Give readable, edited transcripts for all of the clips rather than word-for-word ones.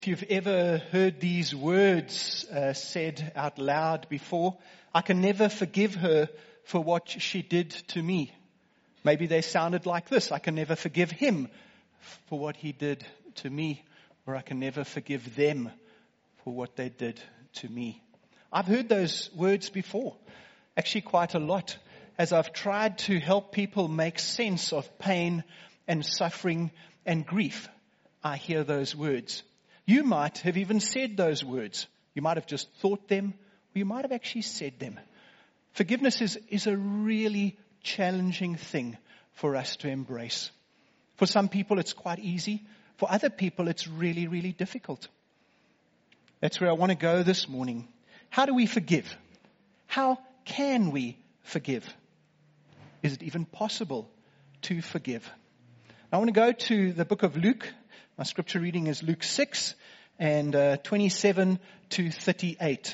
If you've ever heard these words said out loud before, I can never forgive her for what she did to me. Maybe they sounded like this: I can never forgive him for what he did to me, or I can never forgive them for what they did to me. I've heard those words before, actually quite a lot, as I've tried to help people make sense of pain and suffering and grief. I hear those words. You might have even said those words. You might have just thought them, or you might have actually said them. Forgiveness is a really challenging thing for us to embrace. For some people, it's quite easy. For other people, it's really, really difficult. That's where I want to go this morning. How do we forgive? How can we forgive? Is it even possible to forgive? I want to go to the book of Luke. My scripture reading is Luke 6 and 27 to 38.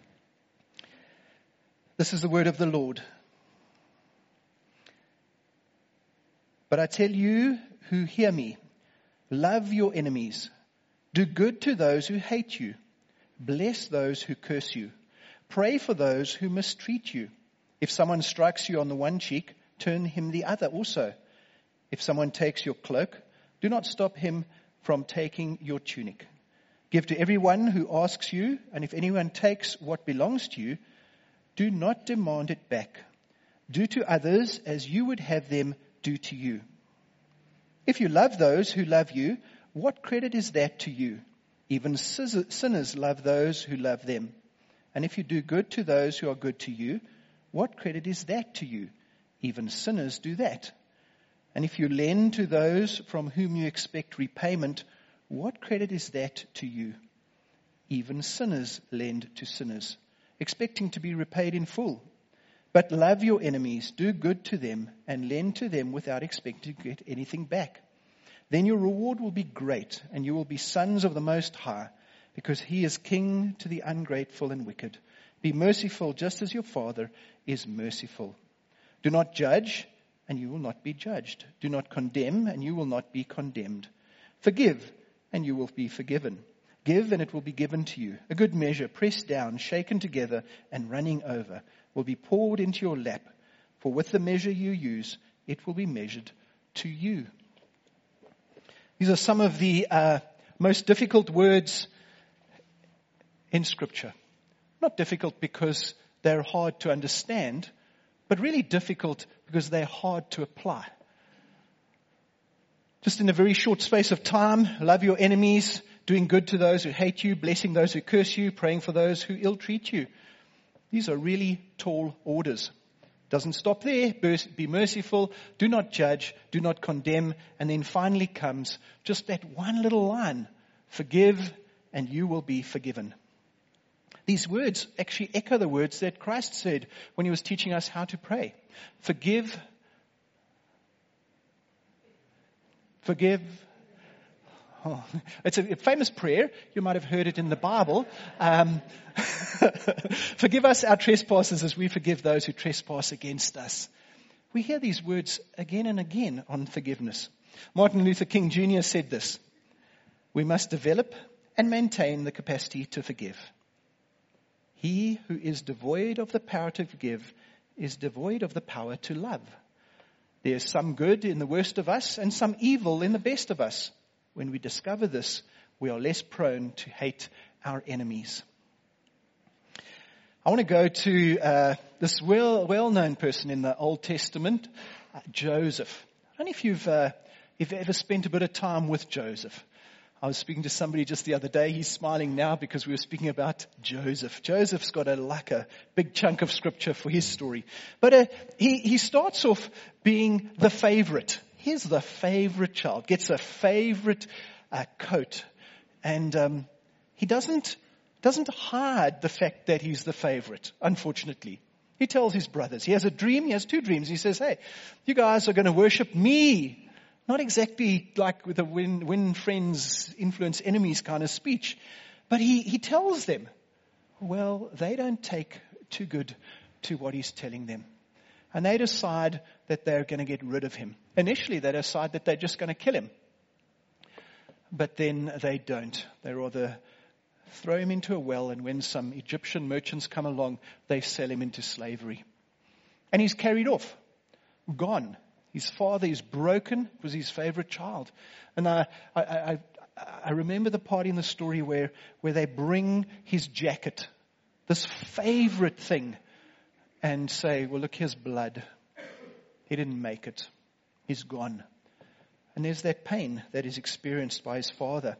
This is the word of the Lord. But I tell you who hear me, love your enemies, do good to those who hate you, bless those who curse you, pray for those who mistreat you. If someone strikes you on the one cheek, turn him the other also. If someone takes your cloak, do not stop him from taking your tunic. Give to everyone who asks you, and if anyone takes what belongs to you, do not demand it back. Do to others as you would have them do to you. If you love those who love you, what credit is that to you? Even sinners love those who love them. And if you do good to those who are good to you, what credit is that to you? Even sinners do that. And if you lend to those from whom you expect repayment, what credit is that to you? Even sinners lend to sinners, expecting to be repaid in full. But love your enemies, do good to them, and lend to them without expecting to get anything back. Then your reward will be great, and you will be sons of the Most High, because He is King to the ungrateful and wicked. Be merciful just as your Father is merciful. Do not judge, and you will not be judged. Do not condemn, and you will not be condemned. Forgive, and you will be forgiven. Give, and it will be given to you. A good measure, pressed down, shaken together, and running over, will be poured into your lap. For with the measure you use, it will be measured to you. These are some of the most difficult words in Scripture. Not difficult because they're hard to understand, but really difficult because they're hard to apply. Just in a very short space of time, love your enemies, doing good to those who hate you, blessing those who curse you, praying for those who ill-treat you. These are really tall orders. Doesn't stop there. Be merciful, do not judge, do not condemn, and then finally comes just that one little line: forgive, and you will be forgiven. These words actually echo the words that Christ said when He was teaching us how to pray. Forgive. Oh, it's a famous prayer. You might have heard it in the Bible. Forgive us our trespasses as we forgive those who trespass against us. We hear these words again and again on forgiveness. Martin Luther King Jr. said this: we must develop and maintain the capacity to forgive. He who is devoid of the power to forgive is devoid of the power to love. There is some good in the worst of us and some evil in the best of us. When we discover this, we are less prone to hate our enemies. I want to go to this well-known person in the Old Testament, Joseph. I don't know if you've ever spent a bit of time with Joseph. I was speaking to somebody just the other day. He's smiling now because we were speaking about Joseph. Joseph's got a big chunk of scripture for his story. But he starts off being the favorite. He's the favorite child, gets a favorite coat. And he doesn't hide the fact that he's the favorite, unfortunately. He tells his brothers. He has a dream. He has two dreams. He says, hey, you guys are going to worship me. Not exactly like with a win friends, influence enemies kind of speech. But he tells them, well, they don't take too good to what he's telling them. And they decide that they're going to get rid of him. Initially, they decide that they're just going to kill him. but then they don't. They rather throw him into a well, and when some Egyptian merchants come along, they sell him into slavery. And he's carried off, gone. His father is broken. It was his favorite child. And I remember the part in the story where they bring his jacket, this favorite thing, and say, well, look, here's blood. He didn't make it. He's gone. And there's that pain that is experienced by his father.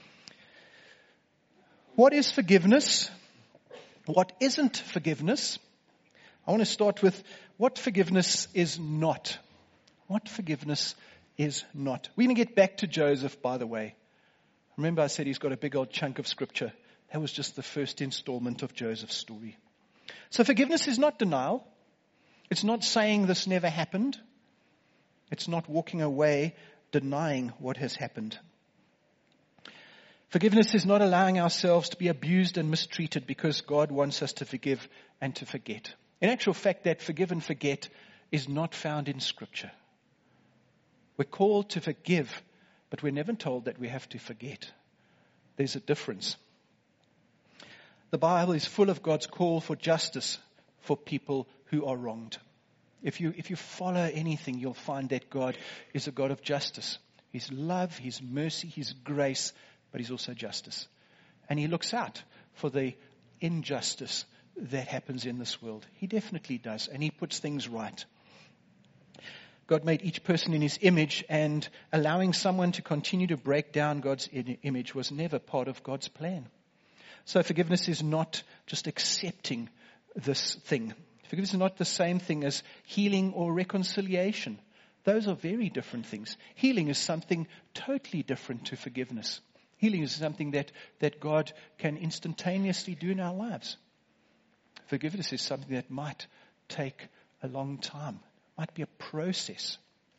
What is forgiveness? What isn't forgiveness? I want to start with what forgiveness is not. What forgiveness is not. We're going to get back to Joseph, by the way. Remember I said he's got a big old chunk of scripture. That was just the first installment of Joseph's story. So forgiveness is not denial. It's not saying this never happened. It's not walking away denying what has happened. Forgiveness is not allowing ourselves to be abused and mistreated because God wants us to forgive and to forget. In actual fact, that forgive and forget is not found in Scripture. We're called to forgive, but we're never told that we have to forget. There's a difference. The Bible is full of God's call for justice for people who are wronged. If you follow anything, you'll find that God is a God of justice. His love, His mercy, His grace, but He's also justice. And He looks out for the injustice that happens in this world. He definitely does, and He puts things right. God made each person in His image, and allowing someone to continue to break down God's image was never part of God's plan. So forgiveness is not just accepting this thing. Forgiveness is not the same thing as healing or reconciliation. Those are very different things. Healing is something totally different to forgiveness. Healing is something that God can instantaneously do in our lives. Forgiveness is something that might take a long time, might be a process.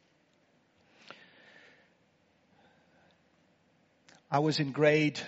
I was in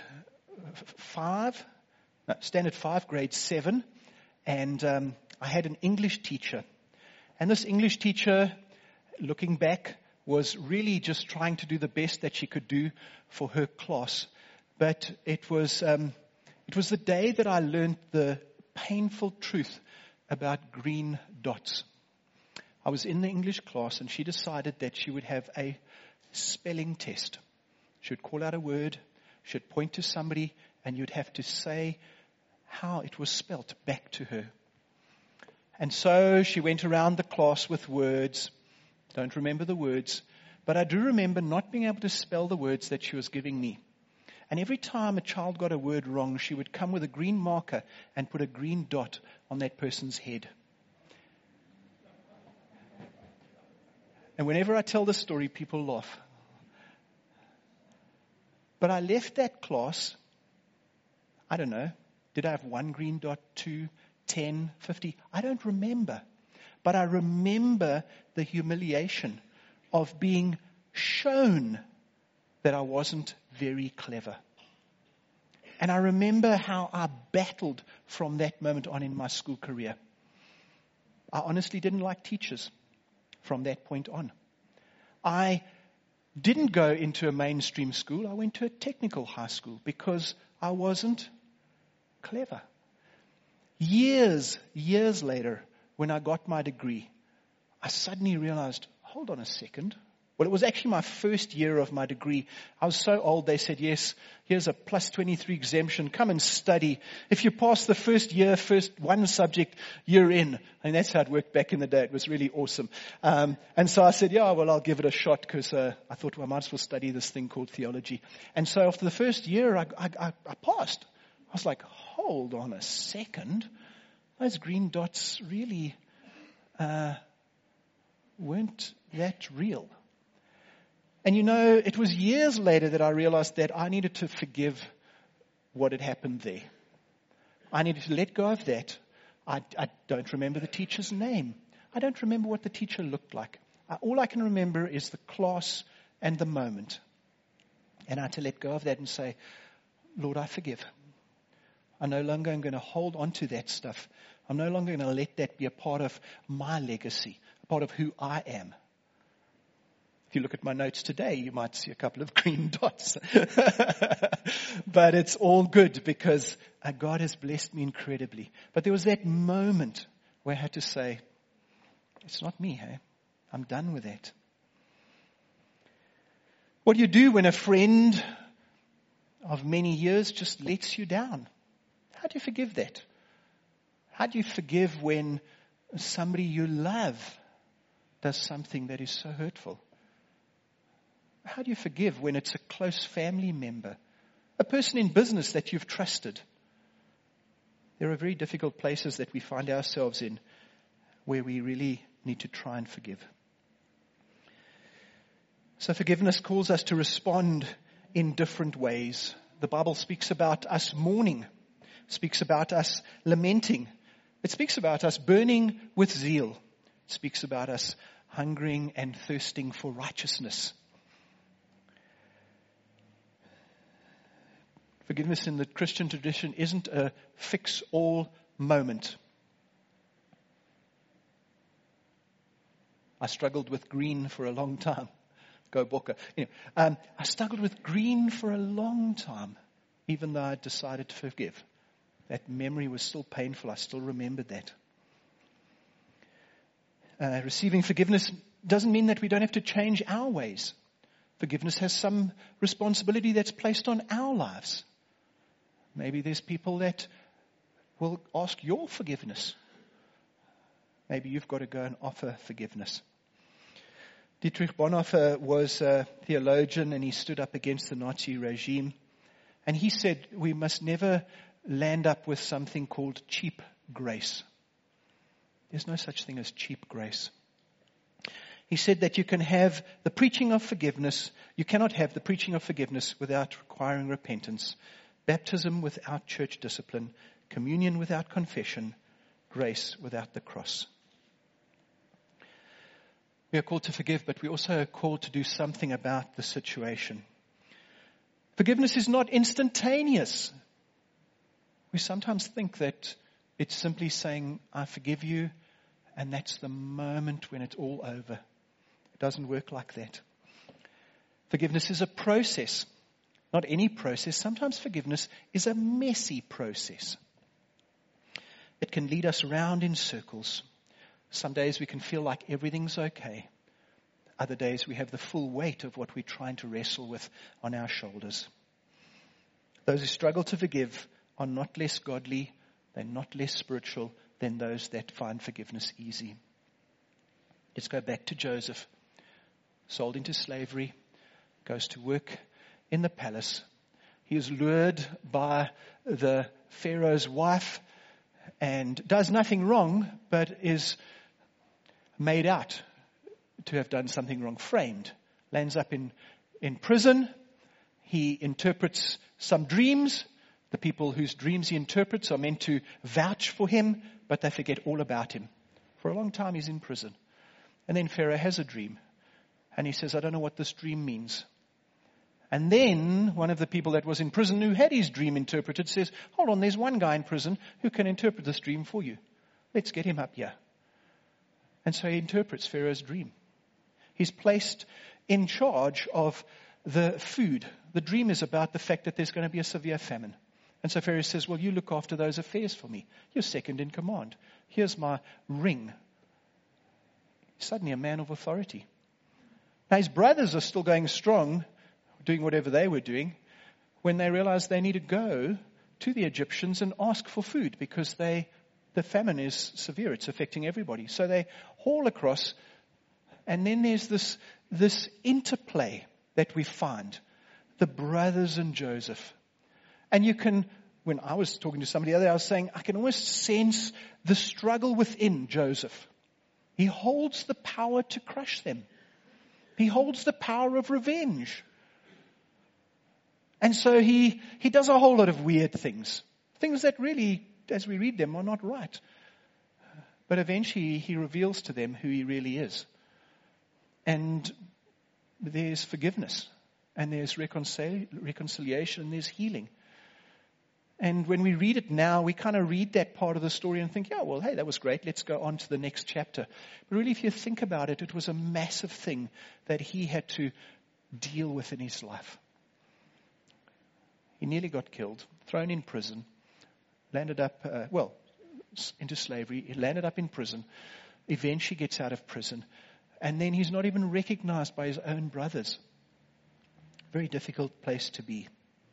standard 5, grade 7, and I had an English teacher. And this English teacher, looking back, was really just trying to do the best that she could do for her class. But it was the day that I learned the painful truth about green dots. I was in the English class, and she decided that she would have a spelling test. She would call out a word, she would point to somebody, and you'd have to say how it was spelt back to her. And so she went around the class with words. Don't remember the words, but I do remember not being able to spell the words that she was giving me. And every time a child got a word wrong, she would come with a green marker and put a green dot on that person's head. And whenever I tell this story, people laugh. But I left that class, I don't know, did I have 1 green dot, 2, 10, 50? I don't remember. But I remember the humiliation of being shown that I wasn't very clever. And I remember how I battled from that moment on in my school career. I honestly didn't like teachers from that point on. I didn't go into a mainstream school. I went to a technical high school because I wasn't clever. Years later, when I got my degree, I suddenly realized, hold on a second. Well, it was actually my first year of my degree. I was so old, they said, yes, here's a plus 23 exemption. Come and study. If you pass the first year, first one subject, you're in. And that's how it worked back in the day. It was really awesome. And so I said, yeah, well, I'll give it a shot because I thought, well, I might as well study this thing called theology. And so after the first year, I passed. I was like, hold on a second. Those green dots really weren't that real. And you know, it was years later that I realized that I needed to forgive what had happened there. I needed to let go of that. I don't remember the teacher's name. I don't remember what the teacher looked like. All I can remember is the class and the moment. And I had to let go of that and say, Lord, I forgive. I no longer am going to hold on to that stuff. I'm no longer going to let that be a part of my legacy, a part of who I am. If you look at my notes today, you might see a couple of green dots. But it's all good because God has blessed me incredibly. But there was that moment where I had to say, it's not me, hey? I'm done with that. What do you do when a friend of many years just lets you down? How do you forgive that? How do you forgive when somebody you love does something that is so hurtful? How do you forgive when it's a close family member, a person in business that you've trusted? There are very difficult places that we find ourselves in where we really need to try and forgive. So forgiveness calls us to respond in different ways. The Bible speaks about us mourning, speaks about us lamenting. It speaks about us burning with zeal. It speaks about us hungering and thirsting for righteousness. Forgiveness in the Christian tradition isn't a fix-all moment. I struggled with green for a long time. Go Bokke. I struggled with green for a long time, even though I decided to forgive. That memory was still painful. I still remembered that. Receiving forgiveness doesn't mean that we don't have to change our ways. Forgiveness has some responsibility that's placed on our lives. Maybe there's people that will ask your forgiveness. Maybe you've got to go and offer forgiveness. Dietrich Bonhoeffer was a theologian, and he stood up against the Nazi regime. And he said we must never land up with something called cheap grace. There's no such thing as cheap grace. He said that you can have the preaching of forgiveness. You cannot have the preaching of forgiveness without requiring repentance. Baptism without church discipline. Communion without confession. Grace without the cross. We are called to forgive, but we also are called to do something about the situation. Forgiveness is not instantaneous. We sometimes think that it's simply saying, I forgive you, and that's the moment when it's all over. It doesn't work like that. Forgiveness is a process. Not any process. Sometimes forgiveness is a messy process. It can lead us round in circles. Some days we can feel like everything's okay. Other days we have the full weight of what we're trying to wrestle with on our shoulders. Those who struggle to forgive are not less godly, they're not less spiritual than those that find forgiveness easy. Let's go back to Joseph. Sold into slavery, goes to work in the palace. He is lured by the Pharaoh's wife and does nothing wrong, but is made out to have done something wrong, framed. Lands up in prison. He interprets some dreams. The people whose dreams he interprets are meant to vouch for him, but they forget all about him. For a long time he's in prison. And then Pharaoh has a dream. And he says, I don't know what this dream means. And then one of the people that was in prison who had his dream interpreted says, hold on, there's one guy in prison who can interpret this dream for you. Let's get him up here. And so he interprets Pharaoh's dream. He's placed in charge of the food. The dream is about the fact that there's going to be a severe famine. And so Pharaoh says, well, you look after those affairs for me. You're second in command. Here's my ring. Suddenly a man of authority. Now his brothers are still going strong, doing whatever they were doing, when they realize they need to go to the Egyptians and ask for food because the famine is severe. It's affecting everybody. So they haul across, and then there's this interplay that we find. The brothers and Joseph. And you can, when I was talking to somebody the other day, I was saying, I can almost sense the struggle within Joseph. He holds the power to crush them. He holds the power of revenge. And so he does a whole lot of weird things. Things that really, as we read them, are not right. But eventually he reveals to them who he really is. And there's forgiveness. And there's reconciliation. And there's healing. And when we read it now, we kind of read that part of the story and think, yeah, well, hey, that was great. Let's go on to the next chapter. But really, if you think about it, it was a massive thing that he had to deal with in his life. He nearly got killed, thrown in prison, landed up, into slavery. He landed up in prison, eventually gets out of prison. And then he's not even recognized by his own brothers. Very difficult place to be.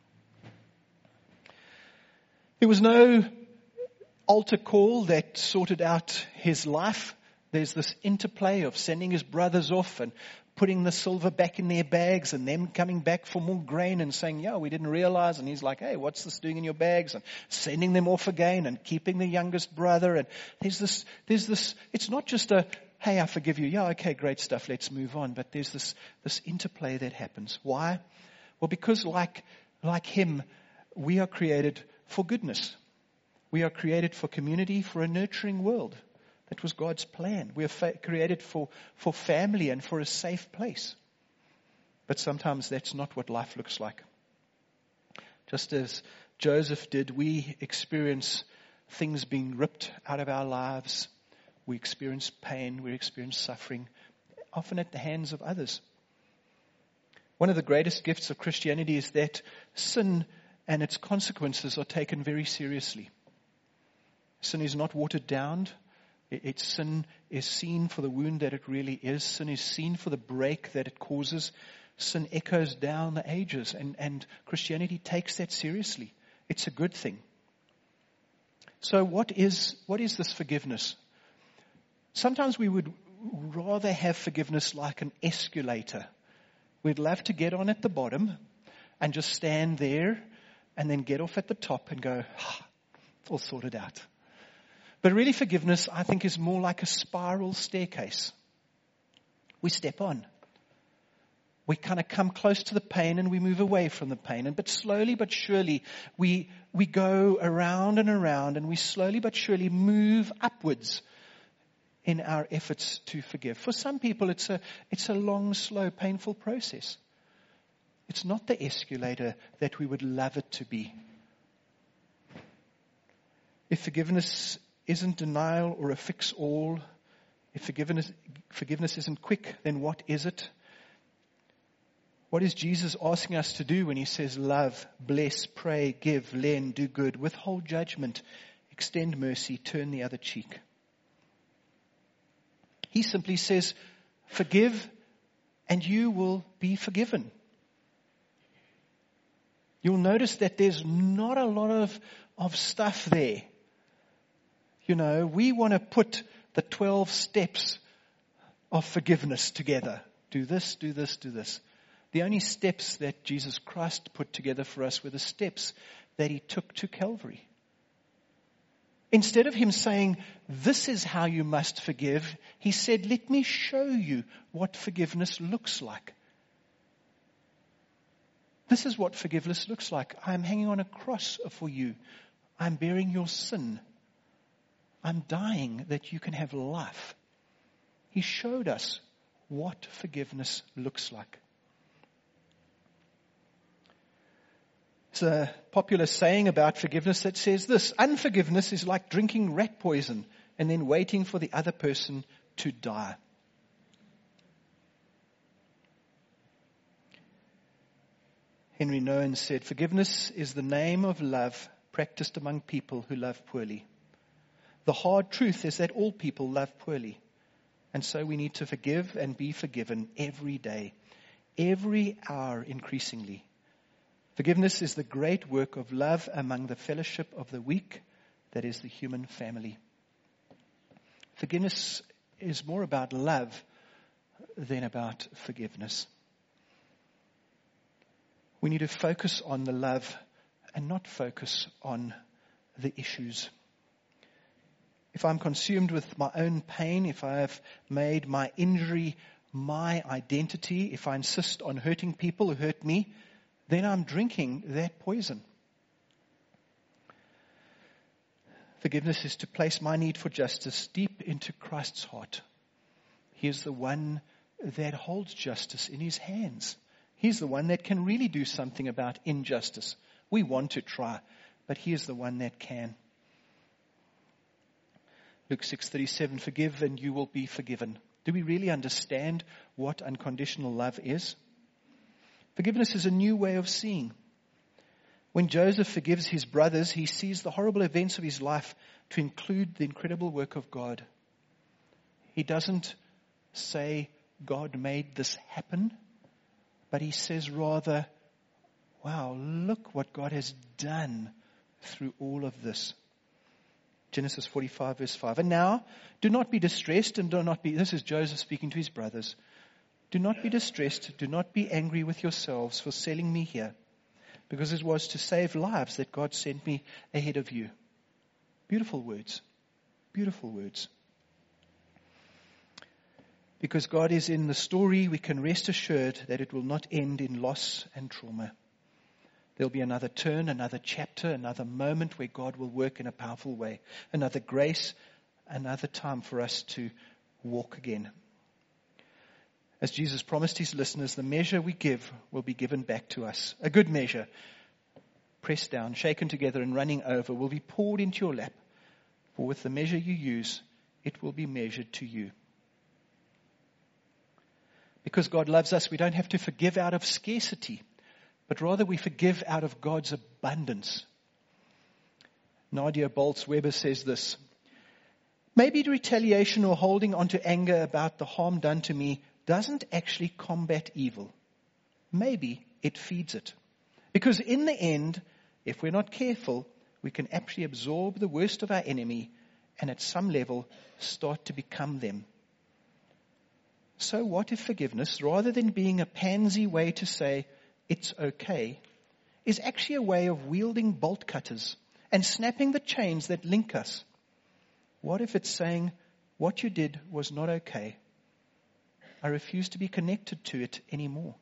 There was no altar call that sorted out his life. There's this interplay of sending his brothers off and putting the silver back in their bags and them coming back for more grain and saying, yeah, we didn't realize. And he's like, hey, what's this doing in your bags? And sending them off again and keeping the youngest brother. And there's this, it's not just a, hey, I forgive you. Yeah, okay, great stuff. Let's move on. But there's this interplay that happens. Why? Well, because like him, we are created for goodness. We are created for community, for a nurturing world. That was God's plan. We are created for family and for a safe place. But sometimes that's not what life looks like. Just as Joseph did, we experience things being ripped out of our lives. We experience pain. We experience suffering, often at the hands of others. One of the greatest gifts of Christianity is that sin and its consequences are taken very seriously. Sin is not watered down. Sin is seen for the wound that it really is. Sin is seen for the break that it causes. Sin echoes down the ages, and Christianity takes that seriously. It's a good thing. So what is this forgiveness? Sometimes we would rather have forgiveness like an escalator. We'd love to get on at the bottom and just stand there and then get off at the top and go, it's all sorted out. But really forgiveness, I think, is more like a spiral staircase. We step on. We kind of come close to the pain and we move away from the pain. But slowly but surely, we go around and around and we slowly but surely move upwards in our efforts to forgive. For some people, it's a long, slow, painful process. It's not the escalator that we would love it to be. If forgiveness isn't denial or a fix-all, if forgiveness isn't quick, then what is it? What is Jesus asking us to do when he says love, bless, pray, give, lend, do good, withhold judgment, extend mercy, turn the other cheek? He simply says, forgive and you will be forgiven. You'll notice that there's not a lot of stuff there. You know, we want to put the 12 steps of forgiveness together. Do this, do this, do this. The only steps that Jesus Christ put together for us were the steps that he took to Calvary. Instead of him saying, this is how you must forgive, he said, let me show you what forgiveness looks like. This is what forgiveness looks like. I'm hanging on a cross for you. I'm bearing your sin. I'm dying that you can have life. He showed us what forgiveness looks like. It's a popular saying about forgiveness that says this: unforgiveness is like drinking rat poison and then waiting for the other person to die. Henry Nouwen said, forgiveness is the name of love practiced among people who love poorly. The hard truth is that all people love poorly. And so we need to forgive and be forgiven every day, every hour increasingly. Forgiveness is the great work of love among the fellowship of the weak, that is the human family. Forgiveness is more about love than about forgiveness. We need to focus on the love and not focus on the issues. If I'm consumed with my own pain, if I have made my injury my identity, if I insist on hurting people who hurt me, then I'm drinking that poison. Forgiveness is to place my need for justice deep into Christ's heart. He is the one that holds justice in his hands. He's the one that can really do something about injustice. We want to try, but He is the one that can. Luke 6:37, forgive and you will be forgiven. Do we really understand what unconditional love is? Forgiveness is a new way of seeing. When Joseph forgives his brothers, he sees the horrible events of his life to include the incredible work of God. He doesn't say, God made this happen, but he says rather, wow, look what God has done through all of this. Genesis 45 verse 5. And now, do not be distressed and do not be, this is Joseph speaking to his brothers. Do not be distressed, do not be angry with yourselves for selling me here, because it was to save lives that God sent me ahead of you. Beautiful words. Beautiful words. Because God is in the story, we can rest assured that it will not end in loss and trauma. There'll be another turn, another chapter, another moment where God will work in a powerful way. Another grace, another time for us to walk again. As Jesus promised his listeners, the measure we give will be given back to us. A good measure, pressed down, shaken together and running over, will be poured into your lap. For with the measure you use, it will be measured to you. Because God loves us, we don't have to forgive out of scarcity, but rather we forgive out of God's abundance. Nadia Bolz-Weber says this, maybe retaliation or holding on to anger about the harm done to me doesn't actually combat evil. Maybe it feeds it. Because in the end, if we're not careful, we can actually absorb the worst of our enemy and at some level start to become them. So what if forgiveness, rather than being a pansy way to say, it's okay, is actually a way of wielding bolt cutters and snapping the chains that link us? What if it's saying, what you did was not okay? I refuse to be connected to it anymore.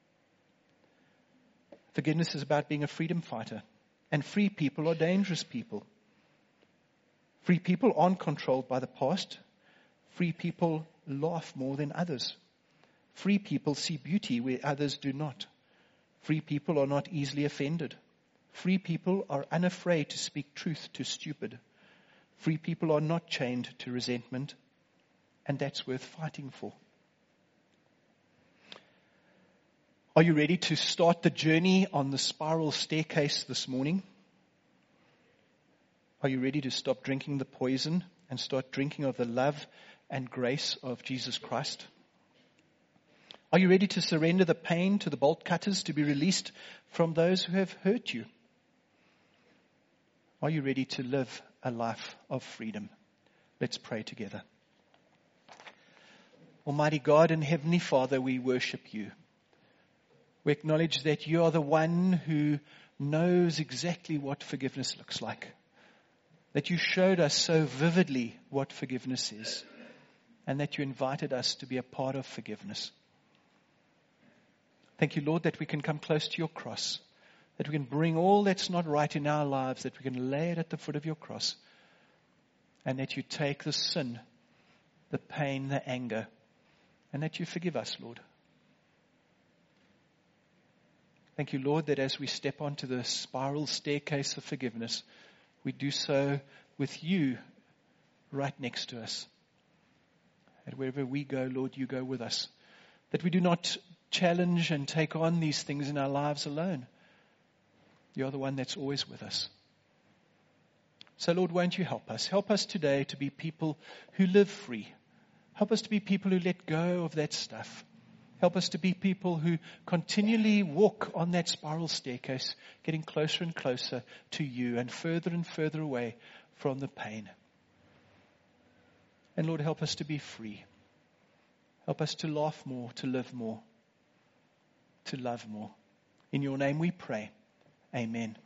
Forgiveness is about being a freedom fighter. And free people are dangerous people. Free people aren't controlled by the past. Free people laugh more than others. Free people see beauty where others do not. Free people are not easily offended. Free people are unafraid to speak truth to stupid. Free people are not chained to resentment. And that's worth fighting for. Are you ready to start the journey on the spiral staircase this morning? Are you ready to stop drinking the poison and start drinking of the love and grace of Jesus Christ? Are you ready to surrender the pain to the bolt cutters to be released from those who have hurt you? Are you ready to live a life of freedom? Let's pray together. Almighty God and Heavenly Father, we worship you. We acknowledge that you are the one who knows exactly what forgiveness looks like. That you showed us so vividly what forgiveness is. And that you invited us to be a part of forgiveness. Thank you, Lord, that we can come close to your cross. That we can bring all that's not right in our lives. That we can lay it at the foot of your cross. And that you take the sin, the pain, the anger. And that you forgive us, Lord. Thank you, Lord, that as we step onto the spiral staircase of forgiveness, we do so with you right next to us. That wherever we go, Lord, you go with us. That we do not challenge and take on these things in our lives alone. You're the one that's always with us. So, Lord, won't you help us? Help us today to be people who live free. Help us to be people who let go of that stuff. Help us to be people who continually walk on that spiral staircase, getting closer and closer to you and further away from the pain. And Lord, help us to be free. Help us to laugh more, to live more, to love more. In your name we pray. Amen.